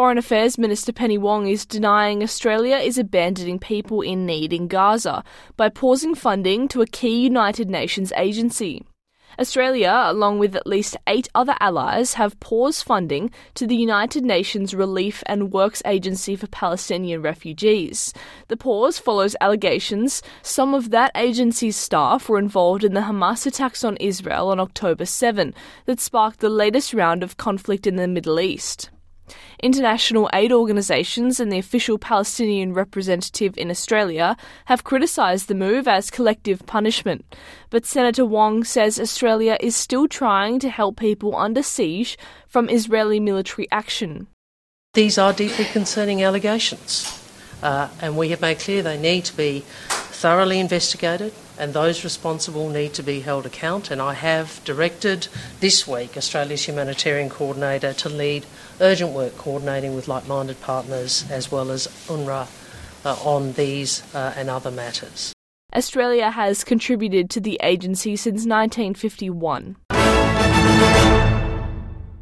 Foreign Affairs Minister Penny Wong is denying Australia is abandoning people in need in Gaza by pausing funding to a key United Nations agency. Australia, along with at least 8 other allies, have paused funding to the United Nations Relief and Works Agency for Palestinian Refugees. The pause follows allegations some of that agency's staff were involved in the Hamas attacks on Israel on October 7 that sparked the latest round of conflict in the Middle East. International aid organisations and the official Palestinian representative in Australia have criticised the move as collective punishment. But Senator Wong says Australia is still trying to help people under siege from Israeli military action. These are deeply concerning allegations, and we have made clear they need to be thoroughly investigated and those responsible need to be held account. And I have directed this week Australia's humanitarian coordinator to lead urgent work coordinating with like-minded partners as well as UNRWA on these and other matters. Australia has contributed to the agency since 1951.